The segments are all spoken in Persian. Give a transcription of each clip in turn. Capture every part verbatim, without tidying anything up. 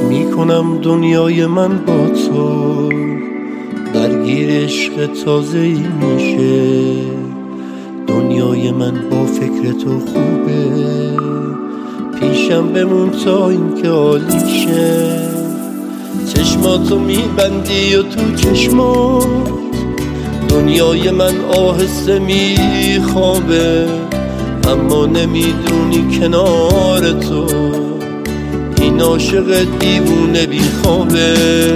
میکنم دنیای من با تو درگیر عشق تازه‌ای میشه. دنیای من با فکر تو خوبه، پیشم بمون تا این که عالی شه. چشماتو میبندی و تو چشمات دنیای من آهسته میخوابه، اما نمیدونی کنار تو این عاشق دیوونه بیخوابه.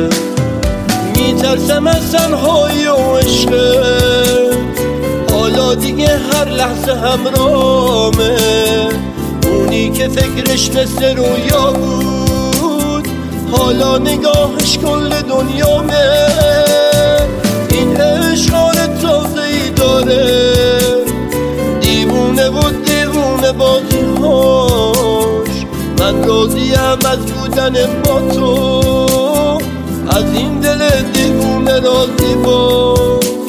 میترسم از تنهایی و عشقت، حالا دیگه هر لحظه همرامه. اونی که فکرش مثل رویا بود حالا نگاهش کل دنیامه. این عشق حال تازه‌ای داره، دیوونه و دیوونه بازیهاش. من راضیم از بودن با تو، از این دل دیوونه راضی باش.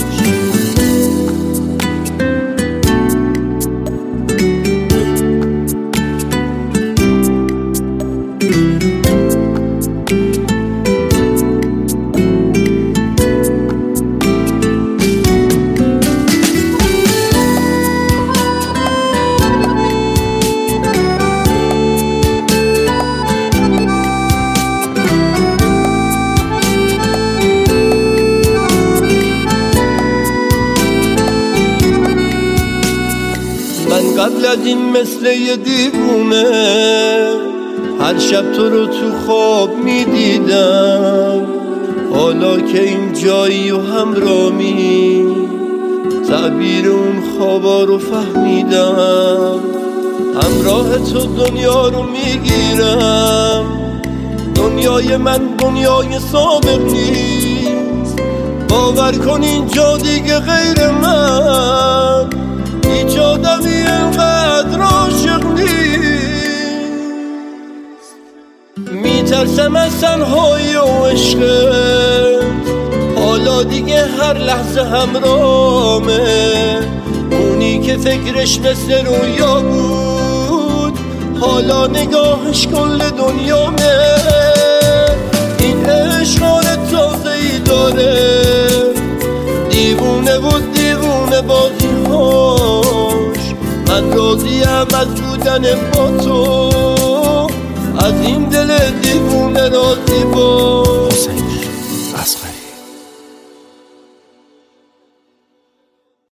قبل از این مثل یه دیوونه هر شب تو رو تو خواب میدیدم. حالا که این جایی و همرامی تعبیر اون خوابا رو فهمیدم. همراه تو دنیا رو میگیرم، دنیای من دنیای سابق نیست. باور کن اینجا دیگه غیر من هیچ آدمی اینقدر عاشق نیست. میترسم از تنهایی و عشقت، حالا دیگه هر لحظه همرامه. اونی که فکرش مثل رویا بود حالا نگاهش کل دنیامه. این عشق حال تازه‌ای داره، دیوونه و دیوونه بازیهاش. من راضیم از بودن با تو، از این دل دیوونه راضی باش.